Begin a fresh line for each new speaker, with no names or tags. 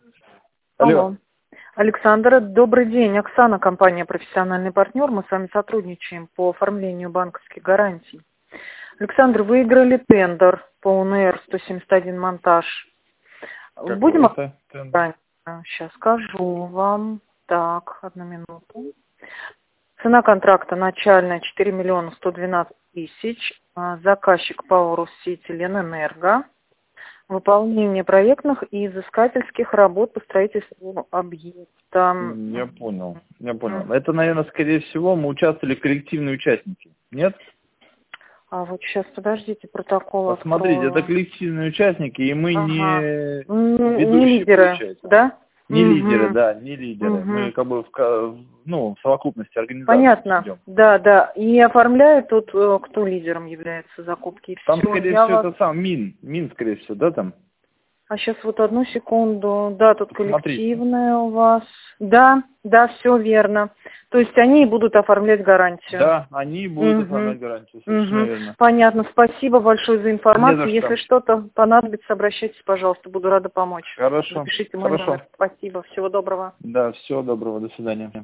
Алло.
Алло. Александр, добрый день. Оксана, компания «Профессиональный партнер». Мы с вами сотрудничаем по оформлению банковских гарантий. Александр, выиграли тендер по УНР-171 монтаж.
Какой
Будем
это тендер?
Сейчас скажу вам. Так, одну минуту. Цена контракта начальная 4 миллиона 112 тысяч. Заказчик ПАО «Россети Ленэнерго». Выполнение проектных и изыскательских работ по строительству объекта.
Я понял. Это, наверное, скорее всего, мы участвовали коллективные участники. Нет?
А вот сейчас, подождите, протокол
Посмотрите,
открою.
это коллективные участники, и мы не
Не
ведущие,
лидеры,
получается.
да?
Не
Мгм.
лидеры, да, не лидеры.
Мгм.
Мы как бы в совокупности организации
Понятно,
идем.
да. И оформляет тут, кто лидером является закупки. И
Там,
все,
скорее
я
всего,
вас...
это сам Мин, скорее всего, да, там?
А сейчас вот одну секунду. Да, тут
Посмотрите.
коллективная у вас. Да, все верно. То есть они будут оформлять гарантию.
Да, они будут
Мгм.
оформлять гарантию, совершенно верно.
Понятно. Спасибо большое за информацию.
Не за что.
Если что-то понадобится, обращайтесь, пожалуйста. Буду рада помочь.
Хорошо,
Запишите мой
хорошо.
номер. Спасибо. Всего доброго.
Да, всего доброго, до свидания.